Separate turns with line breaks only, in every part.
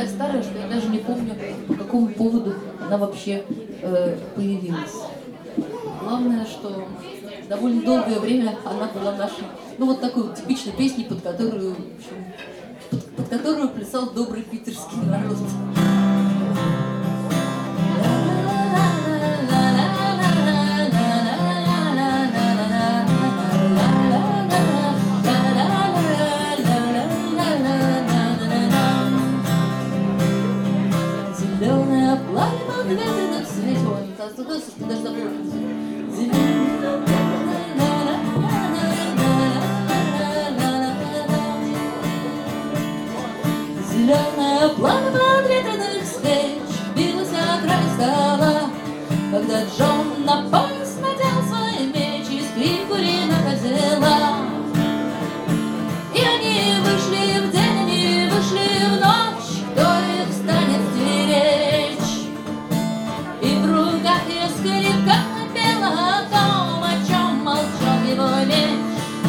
старая, что я даже не помню, по какому поводу она вообще появилась. Главное, что довольно долгое время она была нашей, ну вот такой вот типичной песней, под которую, в общем, под которую плясал добрый питерский народ. Зеленое пламя подветренных свечей. Ты даже забыла. Зеленое пламя подветренных свеч билось о край стола, когда Джон на пояс надел свой меч и скрипку Рината взяла. И они вышли в день, они вышли в ночь, кто их станет стеречь? И в руках ее скрипка пела о том, о чем молчал его меч.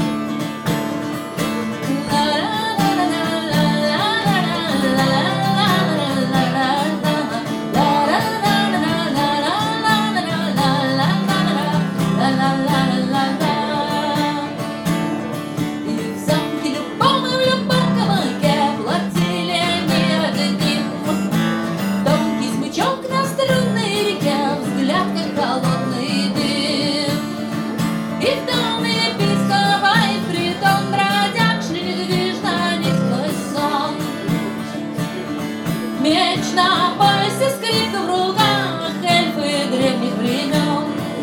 Меч на поясе, скрипка в руках, эльфы древних времен.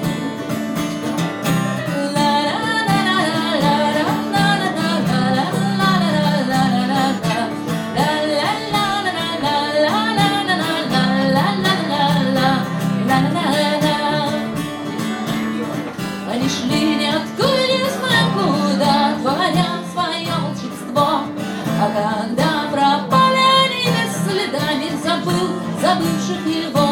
Они шли ниоткуда, не знаю куда, творя свое волшебство, а когда пропали, забывших его.